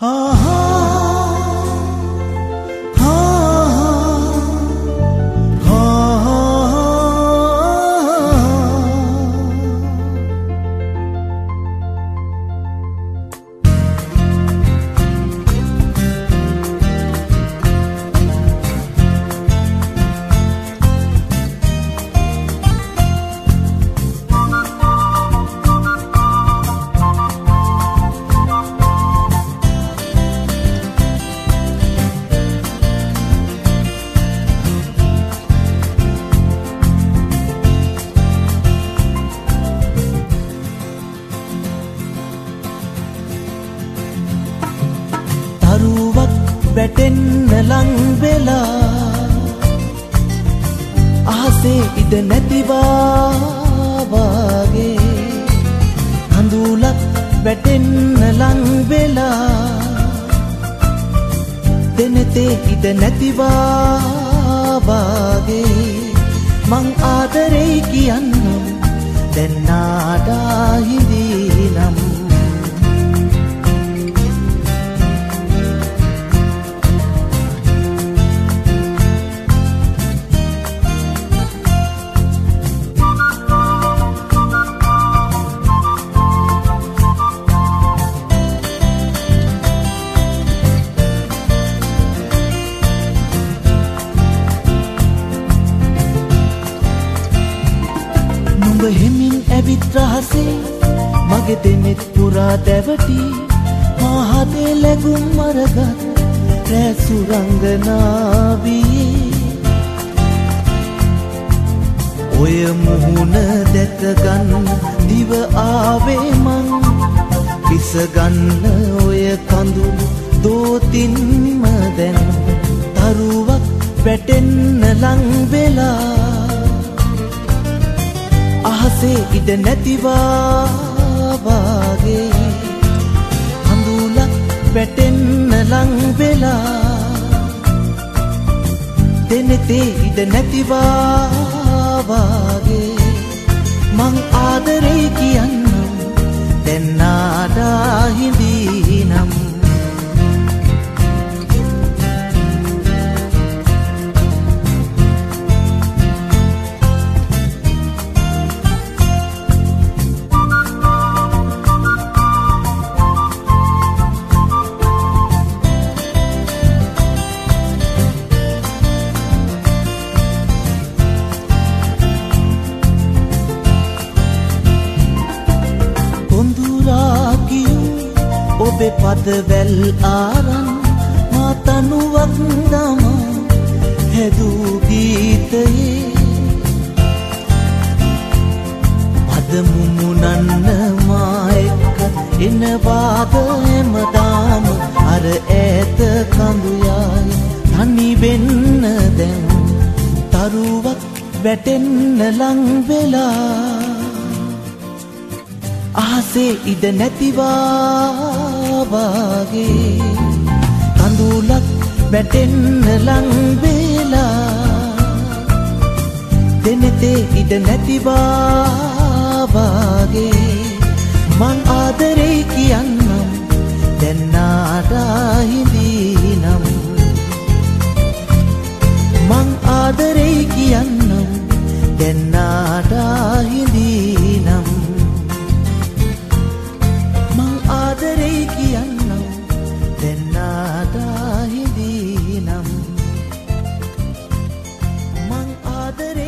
වැටෙන්න ලං වෙලා අහසේ ඉඩ නැතිවා වාගේ කඳුලක් වැටෙන්න ලං වෙලා දෙනතේ ඉඩ නැතිවා වාගේ මං ආදරේ කියන්න දැන් නාඩා හිඳිනම් හෙමින් ඇවිත් රහසේ මගේ දෙනෙත් පුරා දැවටි මාහදේ ලැබුම් මරගත් රෑ සුරංගනාවී ඔය මුහුණ දැකගන්න දිව ආවේ මං පිසගන්න ඔය කඳුළු දෝතින්ම දැන් තරුවක් වැටෙන්න ලං වෙලා අහසේ ඉඩ නැතිවා වාගේ කඳුලක් වැටෙන්න ලං වෙලා දෙනෙතේ ඉඩ නැතිවා වාගේ මං ආදරේ කියන්නම් දැන් නාඩා හිඳිනම් ඔබේ පදවැල් ආරන් මා තනුවක් දමා හැදූ ගීතයේ අද මුමුණන්න මා එක්ක එනවාද හැමදාම අර ඈත කඳුයයි තනි වෙන්න දැන් තරුවක් වැටෙන්න ලං වෙලා අහසේ ඉඩ නැතිවා වාගේ කඳුලක් වැටෙන්න ලං වෙලා දෙනෙතේ ඉඩ නැතිවා වාගේ මං ආදරේ කියන්නම් දැන් නාඩා හිඳිනම් මං ආදරේ කියන්නම් දැන් නාඩා හිඳිනම් ආදරේ කියන්නම් දැන් නාඩා හිඳිනම් මං ආදරේ